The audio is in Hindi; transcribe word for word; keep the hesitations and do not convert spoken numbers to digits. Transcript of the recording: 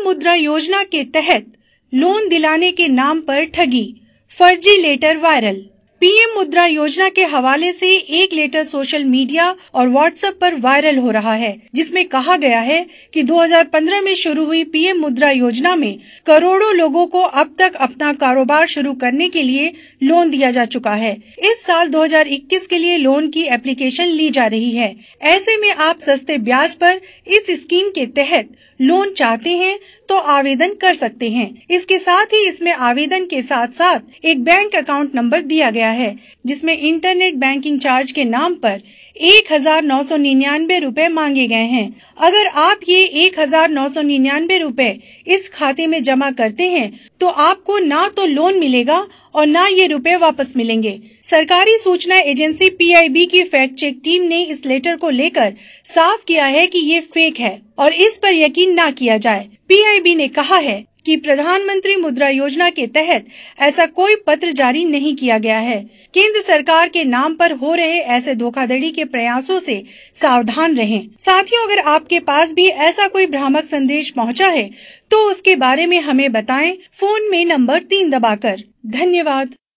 मुद्रा योजना के तहत लोन दिलाने के नाम पर ठगी, फर्जी लेटर वायरल। पीएम मुद्रा योजना के हवाले से एक लेटर सोशल मीडिया और व्हाट्सएप पर वायरल हो रहा है, जिसमें कहा गया है कि दो हज़ार पंद्रह में शुरू हुई पीएम मुद्रा योजना में करोड़ों लोगों को अब तक अपना कारोबार शुरू करने के लिए लोन दिया जा चुका है। इस साल दो हज़ार इक्कीस के लिए लोन की एप्लीकेशन ली जा रही है। ऐसे में आप सस्ते ब्याज पर इस स्कीम के तहत लोन चाहते हैं तो आवेदन कर सकते हैं। इसके साथ ही इसमें आवेदन के साथ साथ एक बैंक अकाउंट नंबर दिया गया है, जिसमें इंटरनेट बैंकिंग चार्ज के नाम पर एक हजार नौ सौ निन्यानवे रूपए मांगे गए हैं। अगर आप ये एक हजार नौ सौ निन्यानवे रूपए इस खाते में जमा करते हैं तो आपको ना तो लोन मिलेगा और ना ये रुपए वापस मिलेंगे। सरकारी सूचना एजेंसी पीआईबी की फैक्ट चेक टीम ने इस लेटर को लेकर साफ किया है कि ये फेक है और इस पर यकीन ना किया जाए। पीआईबी ने कहा है कि प्रधानमंत्री मुद्रा योजना के तहत ऐसा कोई पत्र जारी नहीं किया गया है। केंद्र सरकार के नाम पर हो रहे ऐसे धोखाधड़ी के प्रयासों से सावधान रहें। साथियों, अगर आपके पास भी ऐसा कोई भ्रामक संदेश पहुंचा है तो उसके बारे में हमें बताएं फोन में नंबर तीन दबाकर। धन्यवाद।